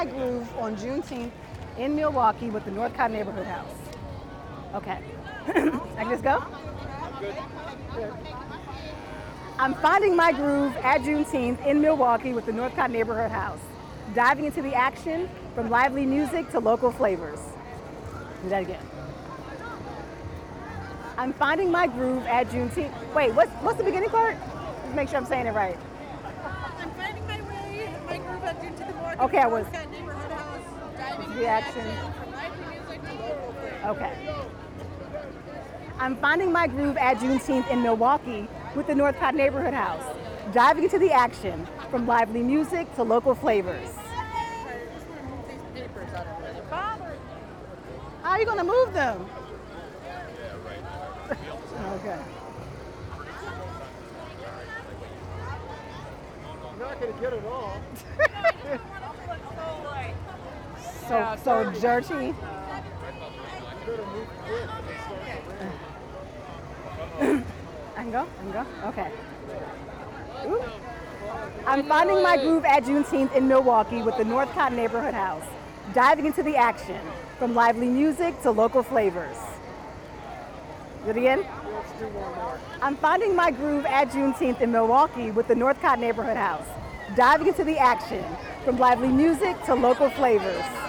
Groove on Juneteenth in Milwaukee with the Northcott Neighborhood House. Okay. I can just go? I'm finding my groove at Juneteenth in Milwaukee with the Northcott Neighborhood House. Diving into the action from lively music to local flavors. Do that again. I'm finding my groove at Juneteenth. Wait, what's the beginning part? Just make sure I'm saying it right. I'm finding my groove at Juneteenth. Okay, I was. Neighborhood House, diving into The action. from lively music to local flavors. Okay. I'm finding my groove at Juneteenth in Milwaukee with the Northcott Neighborhood House. Diving into the action from lively music to local flavors. I just want to move these papers out of the way. They're bothering me. How are you going to move them? Okay. I'm not going to get it all. So dirty. I can go? Okay. Ooh. I'm finding my groove at Juneteenth in Milwaukee with the Northcott Neighborhood House. Diving into the action from lively music to local flavors. Do it again? Let's do one more. I'm finding my groove at Juneteenth in Milwaukee with the Northcott Neighborhood House. Diving into the action from lively music to local flavors.